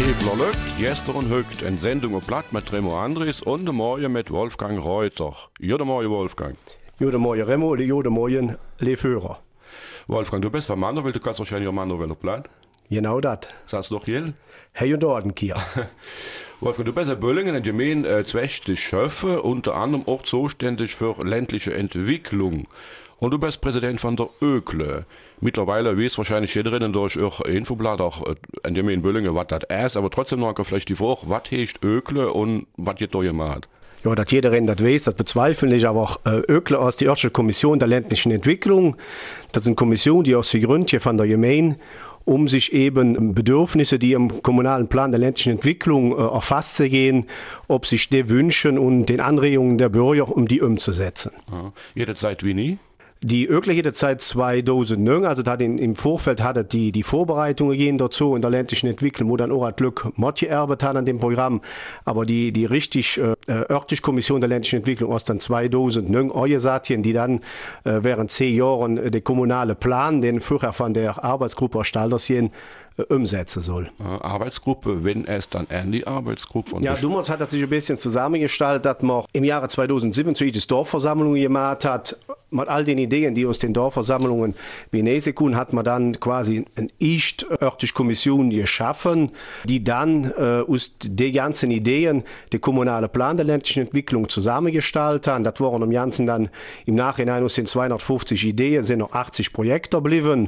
Kevler Lück, gestern högt en Sendung op Platt mit Remo Andres und de Morgen mit Wolfgang Reuter. Jode Morgen, Wolfgang. Jode Morgen, Remo, jode Morgen, Leefhörer. Wolfgang, du bist von Manderwelt, du kannst wahrscheinlich auch Manderwelt Platt. Genau das. Sagst du doch jel? Hey und Ordenkier. Wolfgang, du bist in Böllingen in Gemeinde Zwächte Schöffe, unter anderem auch zuständig für ländliche Entwicklung. Und du bist Präsident von der ÖKLE. Mittlerweile weiß wahrscheinlich jeder durch auch Infoblatt, auch in Gemeinde Böllingen, was das ist, aber trotzdem noch vielleicht die Frage, was heißt ÖKLE und was ihr da gemacht? Ja, dass jeder das weiß, das bezweifle ich, aber ÖKLE ist die erste Kommission der ländlichen Entwicklung. Das ist eine Kommission, die aus der Gründung von der Gemeinde, um sich eben Bedürfnisse, die im kommunalen Plan der ländlichen Entwicklung erfasst zu gehen, ob sich die wünschen und den Anregungen der Bürger, um die umzusetzen. Ja. Jederzeit wie nie? Die ÖKLE hätte seit 2009, also hat im Vorfeld hatte die Vorbereitungen gehen dazu in der ländlichen Entwicklung, wo dann auch das Glück mitgearbeitet hat an dem Programm. Aber die richtig örtliche Kommission der ländlichen Entwicklung aus dann 2009 angesagt, die dann während 10 Jahren den kommunalen Plan, den vorher von der Arbeitsgruppe erstellt umsetzen soll. Arbeitsgruppe, wenn es dann an die Arbeitsgruppe... Ja, damals hat das sich ein bisschen zusammengestaltet, dass man im Jahre 2007 die Dorfversammlungen gemacht hat. Mit all den Ideen, die aus den Dorfversammlungen benesen konnten, hat man dann quasi eine örtliche Kommission geschaffen, die dann aus den ganzen Ideen den kommunalen Plan der ländlichen Entwicklung zusammengestaltet haben. Das waren im Ganzen dann im Nachhinein aus den 250 Ideen sind noch 80 Projekte geblieben.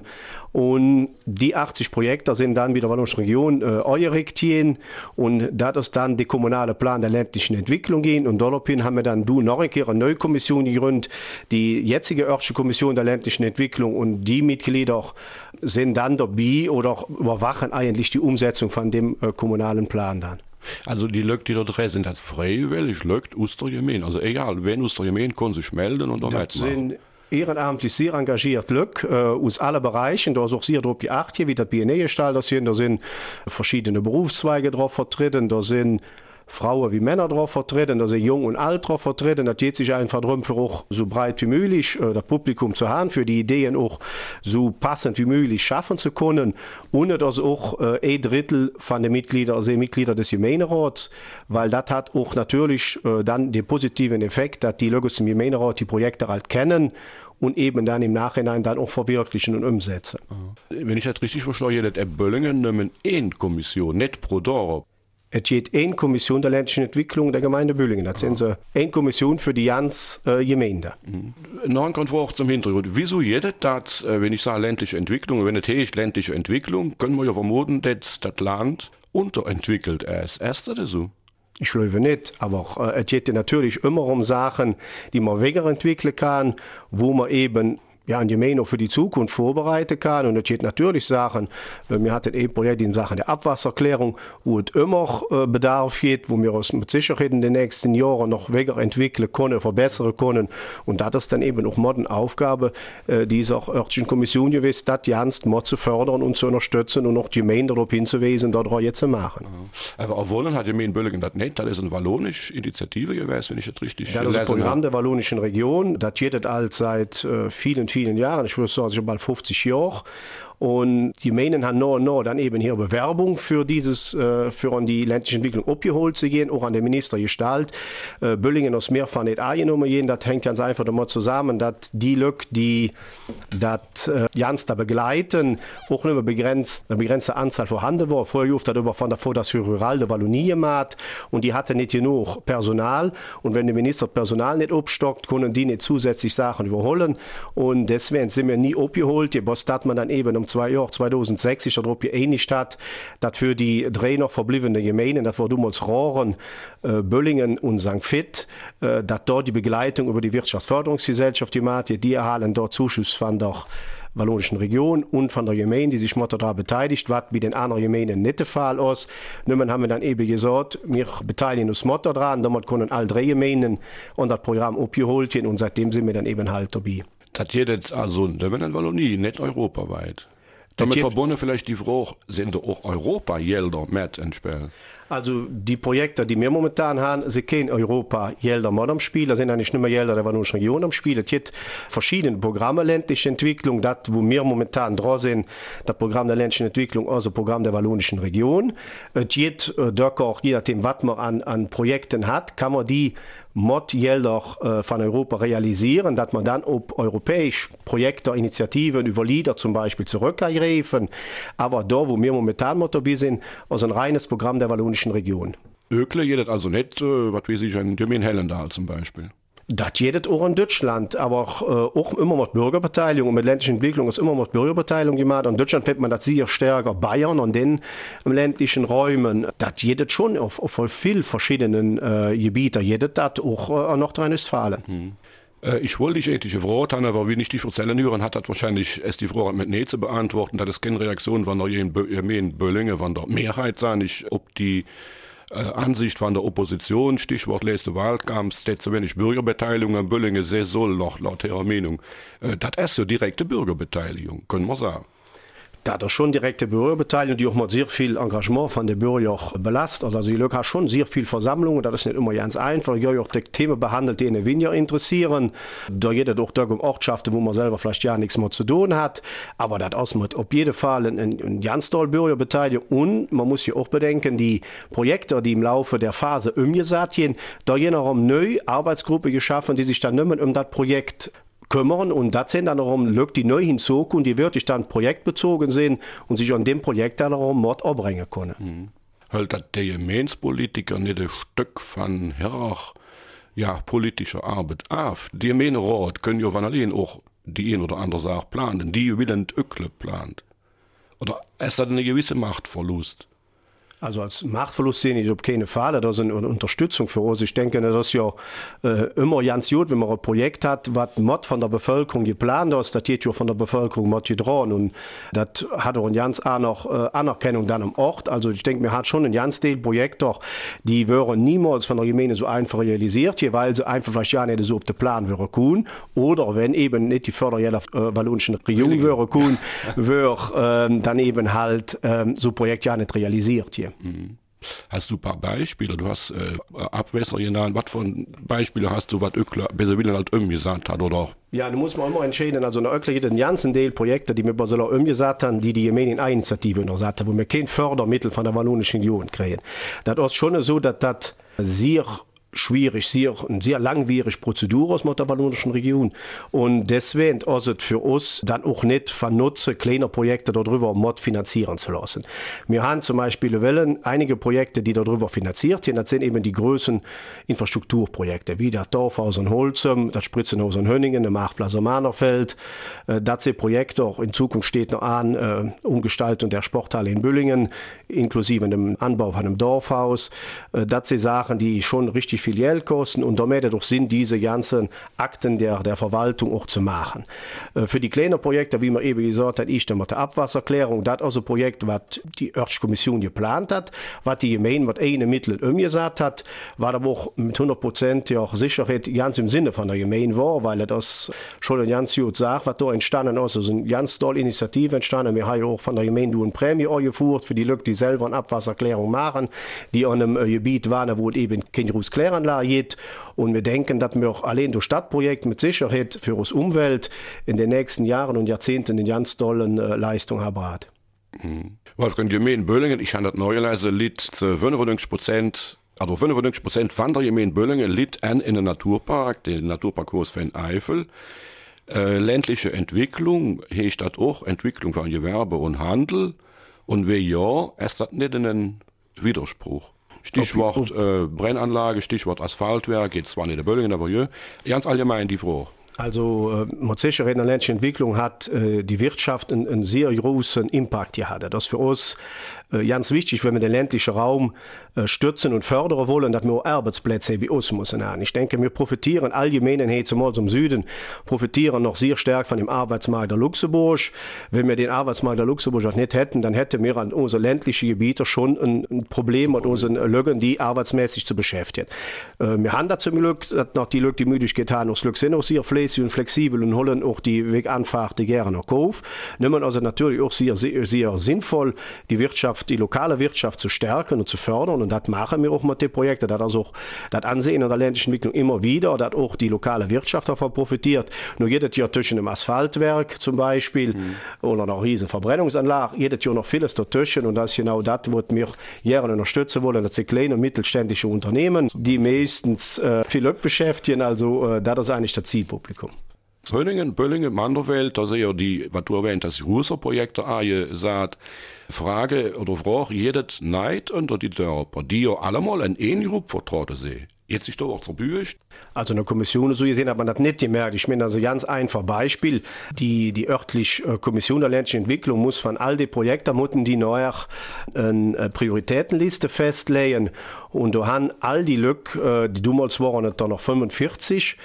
Und die 80 Projekte sind dann wieder in unserer Region eingerichtet und das ist dann der kommunale Plan der ländlichen Entwicklung gehen. Und daraufhin haben wir dann noch eine neue Kommission gegründet, die jetzige örtliche Kommission der ländlichen Entwicklung, und die Mitglieder sind dann dabei oder überwachen eigentlich die Umsetzung von dem kommunalen Plan dann. Also die Leute, die da drin sind, das freiwillig Leute aus der Gemeinde. Also egal, wen aus der Gemeinde kann sich melden und dann mitmachen. Ehrenamtlich sehr engagiert Leute aus allen Bereichen. Da ist auch sehr drauf geachtet, wie das BNE gestaltet ist. Da sind verschiedene Berufszweige drauf vertreten. Da sind Frauen wie Männer drauf vertreten, da sind Jung und Alt drauf vertreten. Das geht sich einfach darum, für auch so breit wie möglich das Publikum zu haben, für die Ideen auch so passend wie möglich schaffen zu können. Und dass auch ein Drittel von den Mitgliedern sind Mitglieder des Gemeinderats, weil das hat auch natürlich dann den positiven Effekt, dass die Leute aus dem Gemeinderat die Projekte halt kennen und eben dann im Nachhinein dann auch verwirklichen und umsetzen. Wenn ich das richtig verstehe, das Böllingen nehmen eine Kommission, nicht pro Dorf. Es geht eine Kommission der ländlichen Entwicklung der Gemeinde Böllingen. Das sind so eine Kommission für die ganze Gemeinde. Noch ein Konflikt zum Hintergrund. Wieso jeder das, wenn ich sage ländliche Entwicklung, wenn es heißt ländliche Entwicklung, können wir ja vermuten, dass das Land unterentwickelt ist. Ist das so? Ich glaube nicht, aber es geht natürlich immer um Sachen, die man weiterentwickeln kann, wo man eben an die Gemeinde für die Zukunft vorbereiten kann. Und es geht natürlich Sachen, wir hatten ein Projekt in Sachen der Abwasserklärung, wo es immer Bedarf gibt, wo wir uns mit Sicherheit in den nächsten Jahren noch weiterentwickeln können, verbessern können. Und das ist dann eben auch eine Aufgabe dieser örtlichen Kommission gewesen, das ernst mal zu fördern und zu unterstützen und auch die Gemeinde darauf hinzuweisen, dort jetzt zu machen. Aber auch Wollen hat die Gemeinde Böllingen das nicht, das ist eine wallonische Initiative gewesen, wenn ich das richtig lese. Das ist ein Programm der wallonischen Region, das geht alt seit vielen Jahren, ich würde sagen, schon bald 50 Jahre. Und die Gemeinden haben noch dann eben hier Bewerbung für für an die ländliche Entwicklung abgeholt zu gehen, auch an den Minister gestellt. Böllingen aus mehrfach nicht angenommen gehen. Das hängt ganz einfach damit zusammen, dass die Leute, die das ganz da begleiten, auch nur eine begrenzte Anzahl vorhanden war. Vorher lief das über von der Fonds für Rural de Wallonie gemacht und die hatten nicht genug Personal. Und wenn der Minister Personal nicht abstockt, können die nicht zusätzlich Sachen überholen. Und deswegen sind wir nie abgeholt. Was hat man dann eben um 2 Jahre, 2006, ist darauf geeinigt hat, dass für die 3 noch verbliebenen Gemeinden, das war damals Rohren, Böllingen und St. Vith, dass dort die Begleitung über die Wirtschaftsförderungsgesellschaft gemacht wird, die erhalten dort Zuschuss von der wallonischen Region und von der Gemeinde, die sich daran beteiligt, was bei den anderen Gemeinden nicht der Fall ist. Nun haben wir dann eben gesagt, wir beteiligen uns daran, damit können alle 3 Gemeinden und das Programm abgeholt werden und seitdem sind wir dann eben halt dabei. Das geht jetzt also in Wallonie, nicht europaweit. Damit verbunden vielleicht die Frage, sind da auch Europa-Gelder mit ins Spiel? Also die Projekte, die wir momentan haben, sind kein Europa-Gelder mit am Spiel. Da sind eigentlich nicht mehr Gelder der Wallonischen Region am Spiel. Es gibt verschiedene Programme ländliche Entwicklung. Das, wo wir momentan dran sind, das Programm der ländlichen Entwicklung, also das Programm der Wallonischen Region. Es gibt auch, je nachdem, was man an Projekten hat, kann man die Gelder von Europa realisieren, dass man dann auf europäische Projekte, Initiativen über Lieder zum Beispiel zurückgreifen. Aber da, wo wir momentan mit dabei sind, also ein reines Programm der Wallonischen Region. Ökle geht also nicht, was weiß ich, in Hellendahl zum Beispiel. Das geht auch in Deutschland, aber auch immer mit Bürgerbeteiligung und mit ländlicher Entwicklung ist immer mit Bürgerbeteiligung gemacht. In Deutschland findet man das sehr stärker, Bayern und den ländlichen Räumen. Das geht schon auf vielen verschiedenen Gebieten, geht das auch in Nordrhein-Westfalen. Ich wollte dich eigentlich fragen, aber wenn ich dich erzählen hören, hat das wahrscheinlich erst die Frage mit Nein zu beantworten, dass es keine Reaktion von der Böllinge, von der Mehrheit sein, nicht ob die Ansicht von der Opposition, Stichwort letzte Wahlkampf, zu wenig Bürgerbeteiligung an Böllinge sehr soll, laut ihrer Meinung. Das ist so direkte Bürgerbeteiligung, können wir sagen. Da ist schon direkte Bürgerbeteiligung, die auch mit sehr viel Engagement von den Bürgern belastet. Also die Leute haben schon sehr viel Versammlungen, das ist nicht immer ganz einfach. Die haben auch die Themen behandelt, die einen weniger interessieren. Da geht es auch um Ortschaften, wo man selber vielleicht ja nichts mehr zu tun hat. Aber das ist mit auf jeden Fall eine ganz tolle Bürgerbeteiligung. Und man muss ja auch bedenken, die Projekte, die im Laufe der Phase umgesetzt werden, da gehen auch neue Arbeitsgruppen geschaffen, die sich dann nicht mehr um das Projekt kümmern und das sind dann darum Leute, die neu hinzukommen, die wirklich dann projektbezogen sind und sich an dem Projekt dann darum Mord abbringen können. Halt das der Gemeinspolitiker nicht ein Stück von politischer Arbeit auf. Die Gemeinderat können ja von allein auch die ein oder andere Sache planen, die willen Ökle plant. Oder ist das eine gewisse Machtverlust? Also als Machtverlust sehe ich auf keinen Fall. Das ist eine Unterstützung für uns. Ich denke, das ist ja immer ganz gut, wenn man ein Projekt hat, was mit von der Bevölkerung geplant ist, das geht ja von der Bevölkerung mit dran. Und das hat auch eine ganz andere Anerkennung dann am Ort. Also ich denke, wir haben schon ein ganz viele Projekte, die wären niemals von der Gemeinde so einfach realisiert, weil sie einfach vielleicht ja nicht so auf den Plan wären können. Oder wenn eben nicht die Fördergelder der Wallonischen Region wären können, wäre dann eben halt so ein Projekt ja nicht realisiert hier. Hast du ein paar Beispiele? Du hast Abwässer genannt. Was für Beispiele hast du, was Ökle besser willen halt umgesagt hat, oder? Ja, da muss man immer entscheiden. Also in der Ökle gibt es einen ganzen Teil Projekte, die wir bei so umgesagt haben, die Gemeinden-Initiative untersagt haben, wo wir kein Fördermittel von der Wallonischen Region kriegen. Das ist schon so, dass das sehr schwierig, eine sehr langwierige Prozedur aus mit der Wallonischen Region. Und deswegen ist es für uns dann auch nicht von Nutzen, kleine Projekte darüber mit finanzieren zu lassen. Wir haben zum Beispiel einige Projekte, die darüber finanziert sind. Das sind eben die größten Infrastrukturprojekte, wie das Dorfhaus in Holzum, das Spritzenhaus in Hönningen, der Marktplatz am Mahnerfeld. Das sind Projekte, auch in Zukunft steht noch an, Umgestaltung der Sporthalle in Büllingen, inklusive dem Anbau von einem Dorfhaus. Das sind Sachen, die schon richtig viel Geld kosten und damit doch Sinn, diese ganzen Akten der Verwaltung auch zu machen. Für die kleinen Projekte, wie man eben gesagt hat, ist mit der Abwasserklärung, das ist also ein Projekt, was die Örtschkommission geplant hat, was die Gemeinde mit eigenen Mitteln umgesetzt hat, was aber auch mit 100% ja Sicherheit ganz im Sinne von der Gemeinde war, weil das schon eine ganz gute Sache, was da entstanden ist. Also eine ganz tolle Initiative entstanden. Wir haben ja auch von der Gemeinde eine Prämie eingeführt für die Leute, die selber eine Abwasserklärung machen, die an einem Gebiet waren, wo es eben kein großes Kläranlage gibt. Und wir denken, dass wir auch allein durch Stadtprojekt mit Sicherheit für unsere Umwelt in den nächsten Jahren und Jahrzehnten eine ganz tolle Leistung haben. Wolfgang, die Gemeinde Böllingen, ich habe das neuerweise liegt zu 95%, also 95% von der Gemeinde Böllingen liegt in den Naturpark, den Naturpark von Eifel. Ländliche Entwicklung, hier steht auch Entwicklung von Gewerbe und Handel. Und wie ja, ist das nicht ein Widerspruch? Stichwort Brennanlage, Stichwort Asphaltwerk, geht zwar nicht in Böllingen, aber ja, ganz allgemein die Frage. Also mit Sicherheit in der ländlichen Entwicklung hat die Wirtschaft einen sehr großen Impact gehabt. Das ist für uns ganz wichtig, wenn wir den ländlichen Raum stützen und fördern wollen, dass wir auch Arbeitsplätze wie uns müssen haben. Ich denke, wir profitieren allgemein hier zumal zum Süden, profitieren noch sehr stark von dem Arbeitsmarkt der Luxemburg. Wenn wir den Arbeitsmarkt der Luxemburg auch nicht hätten, dann hätten wir an unsere ländlichen Gebiete schon ein Problem mit unseren Leuten, die arbeitsmäßig zu beschäftigen. Wir haben da zum Glück, dass noch die Leute, die Müdigkeit haben, das Glück sind auch sehr pflegt. kurzfristig und flexibel und holen auch die Weganfahrten gerne auf. Nehmen also natürlich auch sehr sinnvoll, die lokale Wirtschaft zu stärken und zu fördern. Und das machen wir auch mit den Projekten. Das ist auch das Ansehen in der ländlichen Entwicklung immer wieder, dass auch die lokale Wirtschaft davon profitiert. Nur jedes Jahr zwischen dem Asphaltwerk zum Beispiel oder einer riesen Verbrennungsanlage, jedes Jahr noch vieles dazwischen. Und das ist genau das, was wir gerne unterstützen wollen. Das sind kleine und mittelständische Unternehmen, die meistens viel Glück beschäftigen. Also das ist eigentlich das Zielpublikum. Zöllingen, Böllingen, Manderwelt, da sehe die, was du erwähnt hast, die Ruser-Projekte sagt, Frage, jedes Neid unter die Dörper, die ja allemal ein Gruppe vertraut sehen. Jetzt ist doch auch zerbücht. Also eine Kommission, so gesehen hat man das nicht gemerkt. Ich meine, also ganz einfach Beispiel. Die örtliche Kommission der ländlichen Entwicklung muss von all den Projekten, die noch eine Prioritätenliste festlegen. Und da haben all die Lücke, die damals waren da noch 45,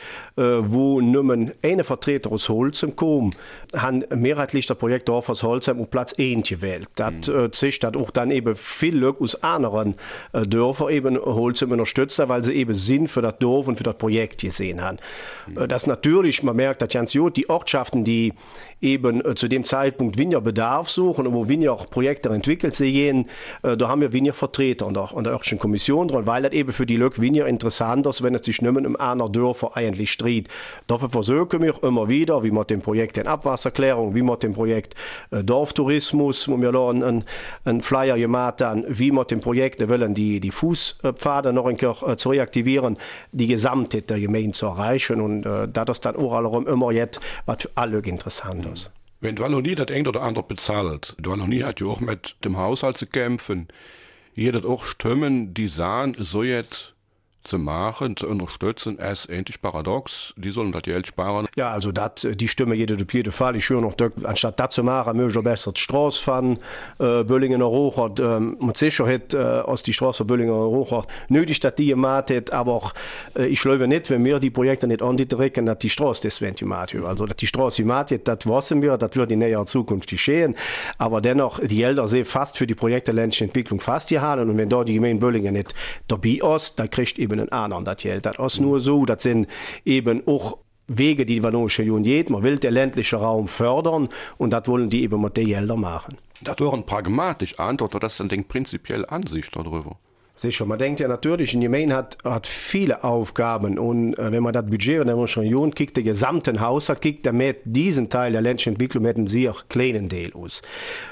wo nur eine Vertreter aus Holzem kommen, haben mehrheitlich das Projekt Dorf aus Holzem auf Platz 1 gewählt. Das zeigt auch dann eben viel Lücke aus anderen Dörfern eben Holzem unterstützen, weil sie eben Sinn für das Dorf und für das Projekt gesehen haben. Das natürlich, man merkt, dass ganz gut die Ortschaften, die eben zu dem Zeitpunkt weniger Bedarf suchen und wo weniger Projekte entwickelt sehen, da haben wir weniger Vertreter an der örtlichen Kommission dran, weil das eben für die Leute weniger interessant ist, wenn es sich nicht mehr um andere Dörfer eigentlich dreht. Dafür versuchen wir immer wieder, wie mit dem Projekt in Abwasserklärung, wie mit dem Projekt Dorftourismus, wo wir da einen Flyer gemacht haben, wie mit dem Projekt wollen die Fußpfade noch ein bisschen zu reaktivieren, die Gesamtheit der Gemeinde zu erreichen und das ist dann auch immer jetzt, was für alle interessant ist. Wenn du noch nie das ein oder andere bezahlt, du noch nie hat ja auch mit dem Haushalt zu kämpfen, jeder auch Stimmen, die sagen, so jetzt zu machen, zu unterstützen, ist endlich paradox. Die sollen das Geld sparen. Ja, also die Stimme jeder auf jeden Fall. Ich höre noch, anstatt das zu machen, möchte ich besser die Straße fahren, Böllingen Rochert, mit Sicherheit aus die Straße von Böllingen Rochert nötig, dass die gemacht hat, aber auch, ich glaube nicht, wenn wir die Projekte nicht andrücken, dass die Straße deswegen gemacht wird. Also, dass die Straße gemacht hat, das wissen wir, das wird in näherer Zukunft geschehen, aber dennoch, die Gelder sind fast für die Projekte ländliche Entwicklung fast gehalten und wenn da die Gemeinde Böllingen nicht dabei ist, dann kriegt eben einen anderen das Geld. Das ist nur so, das sind eben auch Wege, die die Wallonische Union geht. Man will den ländlichen Raum fördern und das wollen die eben mit den Geldern machen. Das ist eine pragmatische Antwort, oder das ist dann prinzipielle Ansicht darüber? Sicher, man denkt ja natürlich, die Gemeinde hat viele Aufgaben und wenn man das Budget der Wallonische Union kriegt, den gesamten Haushalt kriegt, dann mit diesen Teil der ländlichen Entwicklung mit einem sehr kleinen Teil aus.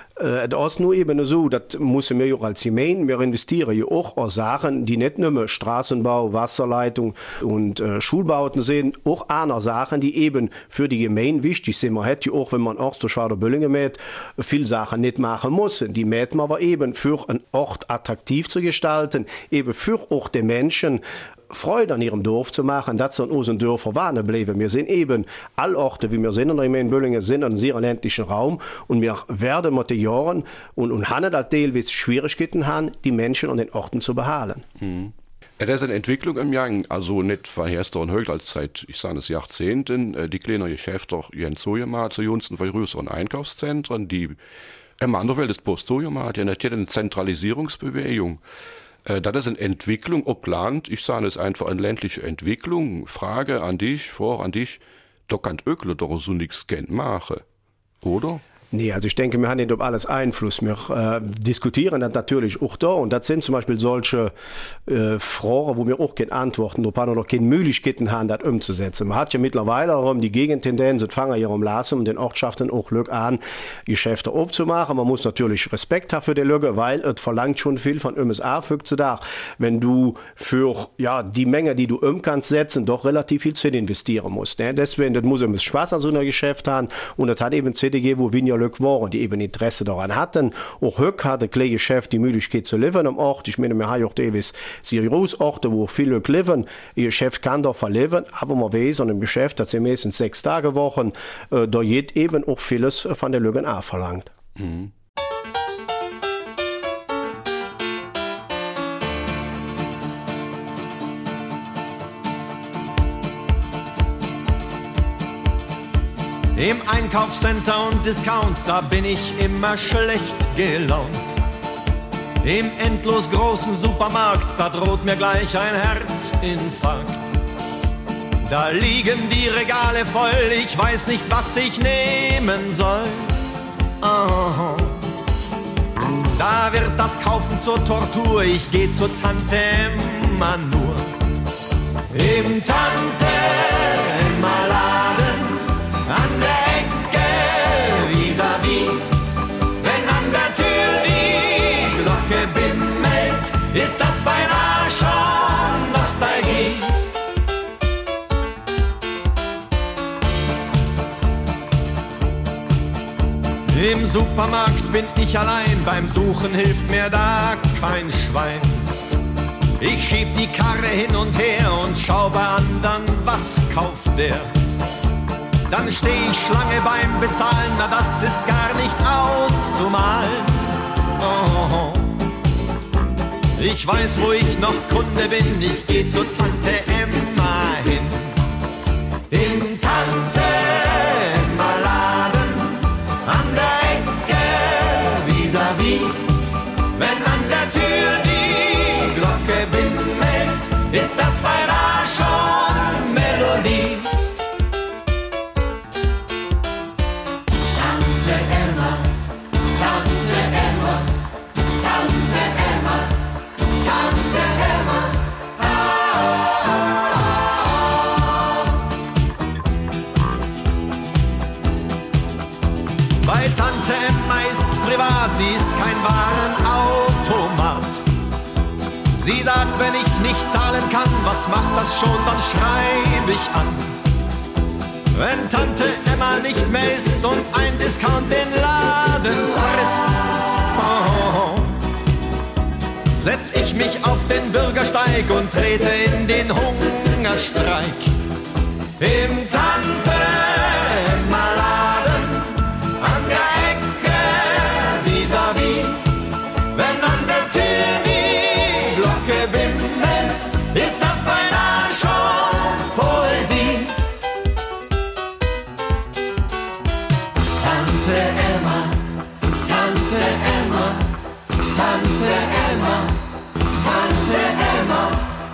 Das ist nur eben so, das müssen wir ja als Gemeinde, wir investieren ja auch in Sachen, die nicht nur Straßenbau, Wasserleitung und Schulbauten sind, auch andere Sachen, die eben für die Gemeinde wichtig sind. Man hätte ja auch, wenn man Orts durch Schwader-Böllingen mäht, viele Sachen nicht machen muss. Die mäht man aber eben für einen Ort attraktiv zu gestalten, eben für auch die Menschen, Freude an ihrem Dorf zu machen, dass sie in unseren Dörfern warnen bleiben. Wir sind eben alle Orte, wie wir sind in der Gemeinde Böllingen, sind in einem sehr ländlichen Raum und wir werden mit den Jahren und haben das teilweise Schwierigkeiten haben, die Menschen an den Orten zu behalten. Das ist eine Entwicklung im Gang, also nicht verheerster und höher als seit, ich sage es, Jahrzehnten. Die kleinen Geschäfte, Jens Sojemat, zu jüngsten von größeren Einkaufszentren, die im anderen Welt ist Postsojemat, ja nicht eine Zentralisierungsbewegung. Das ist eine Entwicklung, ob Land, ich sage es einfach eine ländliche Entwicklung. Frage an dich, da kann Ökle doch so nichts machen, oder? Nee, also ich denke, wir haben nicht auf alles Einfluss. Wir diskutieren das natürlich auch da und das sind zum Beispiel solche Fragen, wo wir auch keine Antworten drauf haben oder keine Möglichkeiten haben, das umzusetzen. Man hat ja mittlerweile die Gegentendenz, das fangen ja lassen, um den Ortschaften auch Glück an, Geschäfte aufzumachen. Man muss natürlich Respekt haben für die Lücke, weil es verlangt schon viel von MSA zu da. Wenn du für die Menge, die du kannst setzen, doch relativ viel Zeit investieren musst. Ne? Deswegen, das muss immer Spaß an so einer Geschäft haben und das hat eben CDG, wo weniger Lück waren, die eben Interesse daran hatten. Auch Höck hatte kleine Geschäft die Möglichkeit zu leben am Ort. Ich meine, wir haben auch teilweise seriöse Orte, wo viele Leute leben. Ihr Geschäft kann da verleben, aber man weiß, an einem Geschäft, das sind meistens 6 Tage Wochen, da geht eben auch vieles von der Lügen verlangt. Mhm. Im Einkaufscenter und Discount, da bin ich immer schlecht gelaunt. Im endlos großen Supermarkt, da droht mir gleich ein Herzinfarkt. Da liegen die Regale voll, ich weiß nicht, was ich nehmen soll. Oh. Da wird das Kaufen zur Tortur, ich geh zur Tante Emma nur. Im Tante Emma Laden, an der Ecke vis-à-vis. Wenn an der Tür die Glocke bimmelt, ist das beinahe schon Nostalgie. Im Supermarkt bin ich allein, beim Suchen hilft mir da kein Schwein. Ich schieb die Karre hin und her und schau bei anderen, was kauft der. Dann steh ich Schlange beim Bezahlen, na das ist gar nicht auszumalen. Oh. Ich weiß, wo ich noch Kunde bin, ich geh zur Tante Emma hin. Im Tante Emma Laden, an der Ecke vis-à-vis. Wenn an der Tür die Glocke bimmelt, ist das beinahe schon Melodie. Tante Emma, Tante Emma, Tante Emma, Tante Emma. Bei Tante Emma ist's privat, sie ist kein Warenautomat. Sie sagt, wenn ich nicht zahlen kann, was macht das schon, dann schreib ich an. Wenn Tante Emma nicht mehr ist und ein Discount den Laden frisst, oh, setz ich mich auf den Bürgersteig und trete in den Hungerstreik. Im Tante Emma Laden, an der Ecke vis-à-vis. Wenn an der Tür die Glocke bimmelt, ist das beinahe schon Poesie. Tante Emma, Tante Emma, Tante Emma, Tante Emma.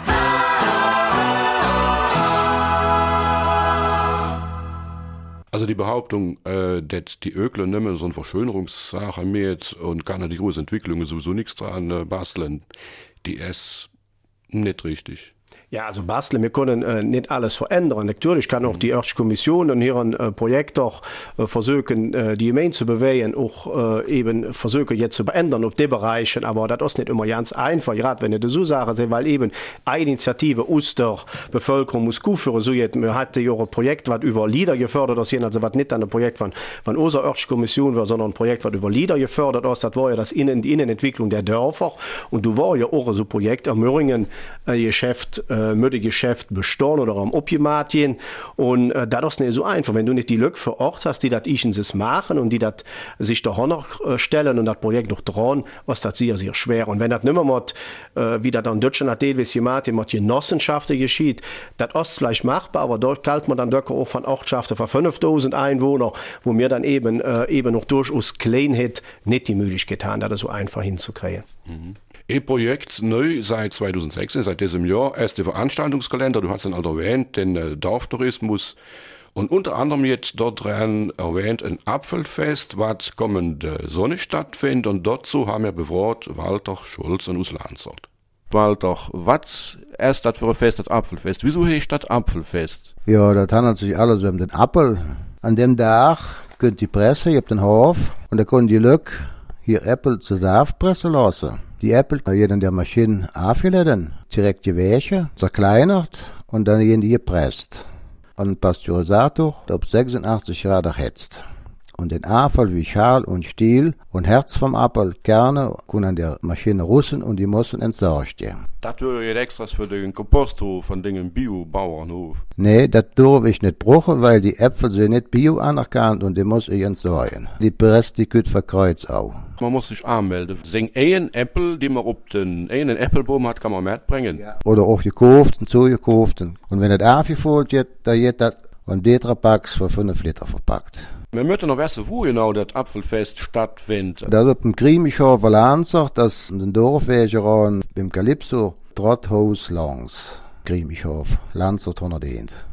Also die Behauptung, dass die Ökler nicht mehr so eine Verschönerungssache mit und kann die große Entwicklung sowieso nichts dran basteln, die ist nicht richtig. Ja, also basteln, wir können nicht alles verändern. Natürlich kann auch die Örtliche Kommission und hier ein Projekt auch versuchen, die Gemeinde zu bewegen, auch eben versuchen jetzt zu verändern auf die Bereichen, aber das ist nicht immer ganz einfach, gerade wenn ich das so sage, weil eben eine Initiative aus der Bevölkerung muss gut führen. So jetzt, wir hatten ja ein Projekt, was über Lieder gefördert ist, also was nicht ein Projekt von unserer Örtlichen Kommission war, sondern ein Projekt, was über Lieder gefördert ist, das war ja die Innenentwicklung der Dörfer und du war ja auch so ein Projekt am Möhringen Geschäft mit dem Geschäft bestehen oder am Opjematien. Und das ist nicht so einfach. Wenn du nicht die Leute vor Ort hast, die das es machen und die das sich da noch stellen und das Projekt noch dran, ist das sehr, sehr schwer. Und wenn das nicht mehr mit, wie das in Deutschland hat, mit Genossenschaften geschieht, das ist vielleicht machbar, aber dort kalt man dann auch von Ortschaften von 5000 Einwohnern, wo mir dann eben noch durchaus Kleinheit nicht die Möglichkeit haben, das so einfach hinzukriegen. Mhm. E-Projekt neu seit 2016, seit diesem Jahr, erst der Veranstaltungskalender, du hast ihn halt erwähnt, den Dorftourismus und unter anderem jetzt dort dran erwähnt ein Apfelfest, was kommende Sonne stattfindet und dazu haben wir befragt Walter Schulz aus Landshut. Walter, was ist das für ein Fest, das Apfelfest? Wieso heißt das Apfelfest? Ja, das handelt sich alles um den Apfel. An dem Tag könnt die Presse, ihr habt den Hof und da können die Leute hier Äpfel zu Saft pressen lassen. Die Äpfel werden in der Maschine aufgeladen, direkt gewäscht, zerkleinert und dann werden die gepresst. Und ein Pasteurisator auf 86 Grad erhitzt. Und den Apfel wie Schal und Stiel und Herz vom Apfel Kerne können an der Maschine russen und die müssen entsorgt werden. Das wäre jetzt extras für den Komposthof von den Bio-Bauernhof. Nee, das darf ich nicht brauchen, weil die Äpfel sind nicht bio anerkannt und die muss ich entsorgen. Die Presse, die geht verkreuzt auch. Man muss sich anmelden. Sing einen Äpfel, die man auf den einen Äpfelbaum hat, kann man mitbringen. Ja. Oder auch gekauften, zugekauften. Und wenn das aufgefüllt wird, dann wird das von Tetrapacks für 5 Liter verpackt. Wir möchten noch wissen, wo genau das Apfelfest stattfindet. Das ist auf dem Grimischow Landshut, das ist ein Dorfwägeran beim Calypso, Trotthaus langs. Grimischow, Landshut 101.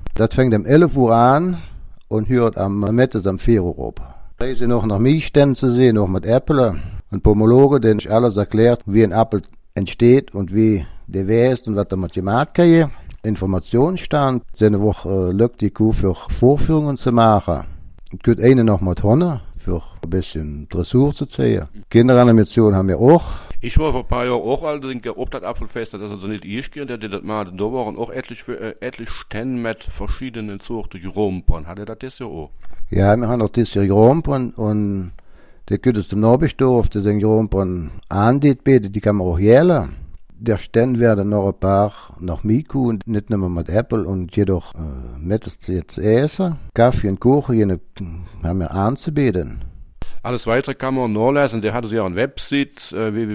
Das fängt um 11 Uhr an und hört am Mittag um 4 Uhr auf. Da ist noch nach Milchständen zu sehen, noch mit Äppeln. Ein Pomologe, der uns alles erklärt, wie ein Apfel entsteht und wie der wächst und was da mit gemacht kann. Informationsstand. Eine Woche lückt die Kuh für Vorführungen zu machen. Es gibt eine noch mit Hunde, für ein bisschen Dressur zu ziehen. Kinderanimation haben wir auch. Ich war vor ein paar Jahren auch allerdings ob das Apfelfest, das also nicht ich gehen, der das mal, da waren auch etlich Stände mit verschiedenen Sorten Rompern. Hat er das ja auch? Ja, wir haben auch das Jahr Rompern und der gibt es dem Nobisdorf, der den Rompern andient, die kann man auch jährlich. Der Stand werden noch ein paar noch Miku und nicht nur mit Äpfel und jedoch mit es jetzt essen. Kaffee und Kuchen, jene haben wir anzubieten. Alles weitere kann man nachlesen. Der hatte ja eine Website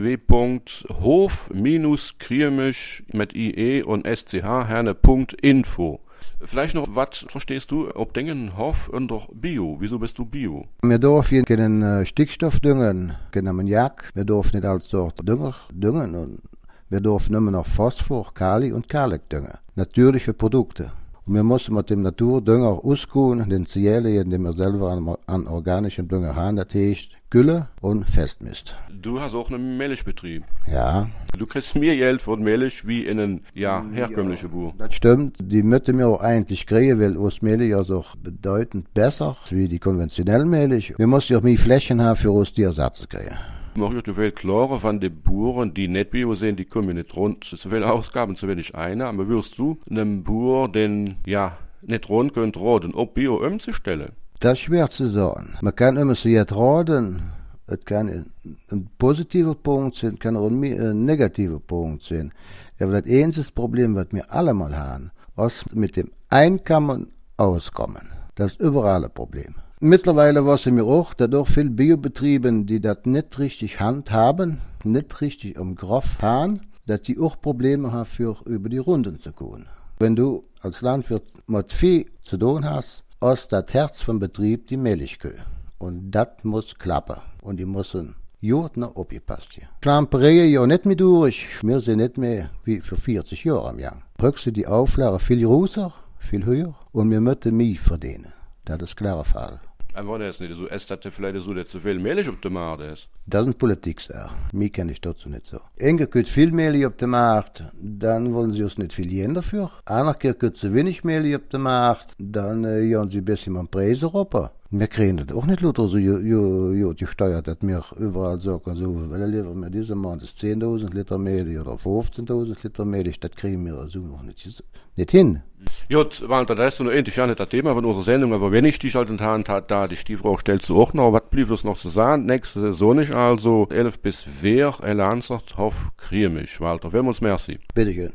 www.hof-kriemisch mit IE und SCH-herne.info. Vielleicht noch, was verstehst du, ob Dingen Hof und doch Bio? Wieso bist du Bio? Wir dürfen keinen Stickstoff düngen, keinen Ammoniak. Wir dürfen nicht als Sort Dünger düngen und wir dürfen immer noch Phosphor, Kali und Kalik düngen. Natürliche Produkte. Und wir müssen mit dem Naturdünger ausgehen, den Zählen, den wir selber an organischem Dünger haben, das heißt Gülle und Festmist. Du hast auch einen Milchbetrieb. Ja. Du kriegst mehr Geld für Milch wie in einen herkömmlichen Bauer. Das stimmt. Die müssen wir auch eigentlich kriegen, weil aus Milch ist auch bedeutend besser wie die konventionelle Milch. Wir müssen auch mehr Flächen haben, für uns die Ersatz zu kriegen. Mach ich die Welt klarer von den Bauern, die nicht Bio sind, die kommen nicht rund. Zu viele Ausgaben, zu wenig einer. Aber wirst du einem Bauer, den, nicht rund könnt, raten, ob Bio umzustellen? Das ist schwer zu sagen. Man kann immer so jetzt raten. Es kann ein positiver Punkt sein, kann auch ein negativer Punkt sein. Aber das einzige Problem, was wir alle mal haben, ist mit dem Einkommen auskommen. Das ist überall ein Problem. Mittlerweile wissen wir auch, dass auch viele Biobetriebe, die das nicht richtig handhaben, nicht richtig im Griff fahren, dass die auch Probleme haben, für über die Runden zu gehen. Wenn du als Landwirt mit Vieh zu tun hast, ist das Herz vom Betrieb die Milchkühe. Und das muss klappen. Und die müssen gut noch aufgepasst hier. Schlamperei ja nicht mehr durch. Wir sind nicht mehr wie für 40 Jahre im Jahr. Brückst du die Auflage viel größer, viel höher und wir müssen mehr verdienen. Das ist klarer Fall. Aber das nicht so, es hat vielleicht so, dass zu viel Milch auf dem Markt ist. Das ist eine Politiksache. Mir kenne ich dazu nicht so. Einmal gibt viel Milch auf dem Markt, dann wollen sie uns nicht viel geben dafür. Andere gibt zu wenig Milch auf dem Markt, dann jagen sie ein bisschen am Preis runter. Wir kriegen das auch nicht lauter so gesteuert, dass wir überall sagen, so, weil liefern wir diesen Monat 10.000 Liter Milch oder 15.000 Liter Milch, das kriegen wir so noch nicht hin. Gut, Walter, das ist noch endlich ja nicht das Thema von unserer Sendung, aber wenn ich dich halt in der Hand hat, da die Stiefrau stellst du auch noch, was blieb das noch zu sagen? Nächste Saison nicht, also 11 bis wer, Elansert, Hof, Kriemisch. Walter, wir uns merci. Bitte schön.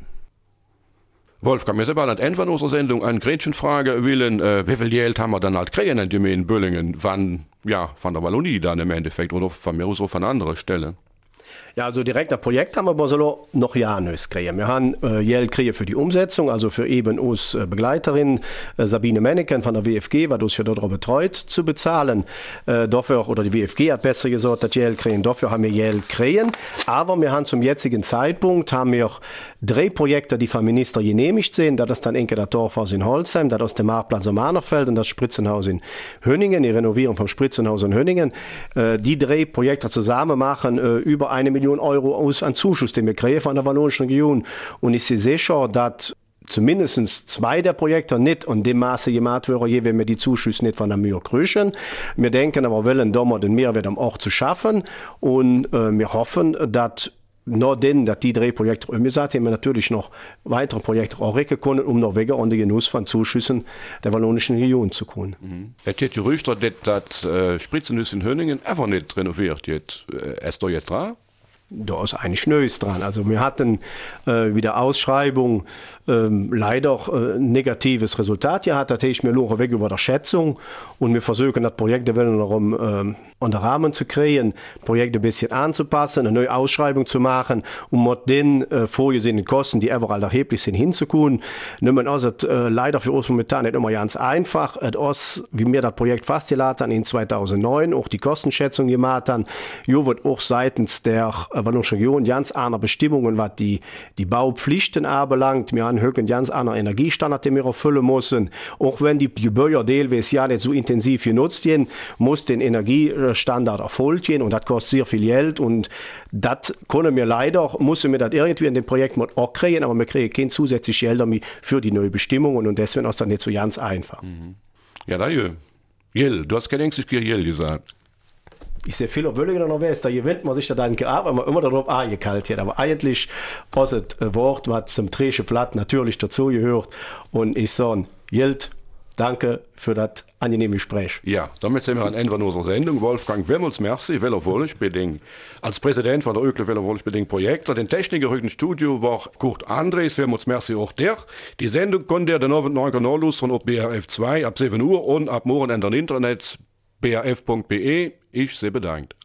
Wolfgang, wir sind bald am Ende von unserer Sendung eine Gretchenfrage willen, wie viel Geld haben wir dann halt kriegen in Gemeinde Böllingen, von der Wallonie dann im Endeffekt, oder von mir aus auf eine andere Stelle? Ja, also direkt das Projekt haben wir aber so noch ja nicht kriegen. Wir haben Geld kriegen für die Umsetzung, also für eben uns Begleiterin Sabine Menneken von der WFG, was uns ja dort betreut, zu bezahlen. Dafür, oder die WFG hat besser gesagt, dass Geld kriegen, dafür haben wir Geld kriegen. Aber wir haben zum jetzigen Zeitpunkt haben wir 3 Projekte, die vom Minister genehmigt sind. Das ist dann Enke das Dorfhaus in Holzheim, das ist der Marktplatz am Mahnerfeld und das Spritzenhaus in Hönningen, die Renovierung vom Spritzenhaus in Hönningen. Die 3 Projekte zusammen machen über 1 Million Euro aus an Zuschuss, den wir kriegen von der Wallonischen Region. Und ich sehe sicher, dass zumindest 2 der Projekte nicht in dem Maße gemacht werden, je wenn wir die Zuschüsse nicht von der Mühe kriegen. Wir denken aber, wollen da mal den Mehrwert am Ort zu schaffen und wir hoffen, dass nur denn, dass die 3 Projekte umgesetzt haben, wir natürlich noch weitere Projekte auch recken können, um noch wegen an den Genuss von Zuschüssen der Wallonischen Region zu kommen. Es wird gerücht, dass das Spritzenhaus in Hönningen einfach nicht renoviert wird. Ist da jetzt dran? Da ist eigentlich Neues dran. Also wir hatten wieder Ausschreibung leider negatives Resultat gehabt. Da hätte ich mir nur weg über der Schätzung und wir versuchen das Projekt darum an den Rahmen zu kriegen, Projekte ein bisschen anzupassen, eine neue Ausschreibung zu machen, um mit den vorgesehenen Kosten, die überall erheblich sind, hinzukommen. Nun ist es leider für uns momentan nicht immer ganz einfach. Es ist, wie wir das Projekt festgelegt haben in 2009, auch die Kostenschätzung gemacht haben, hier wird auch seitens der aber noch Region ganz andere Bestimmungen, was die Baupflichten anbelangt. Wir haben einen ganz anderen Energiestandard, den wir erfüllen müssen. Auch wenn die Gebäude teilweise ja nicht so intensiv genutzt werden, muss den Energiestandard erfolgt gehen und das kostet sehr viel Geld und das können wir leider, müssen wir das irgendwie in dem Projekt auch kriegen, aber wir kriegen kein zusätzliches Geld für die neuen Bestimmungen und deswegen ist das nicht so ganz einfach. Ja, da Jell, du hast kein Ängstlich Jell gesagt. Ich sehe viele Böllinger noch weiß, da gewinnt man sich da dann ab, weil man immer darauf angekalt hat. Aber eigentlich ist es ein Wort, was zum Tresche Platt natürlich dazu gehört. Und ich sage, Jelt, danke für das angenehme Gespräch. Ja, damit sind wir am Ende unserer Sendung. Wolfgang Wemmels, merci, Weller Wollschbeding. Als Präsident von der Ökle Weller Wollschbeding Projekte, den Techniker heute im Studio war Kurt Andres, Wemmels, merci auch der. Die Sendung konnte ihr den 9. Kanal von BRF 2 ab 7 Uhr und ab morgen in der Internet brf.be. Ich sehr bedankt.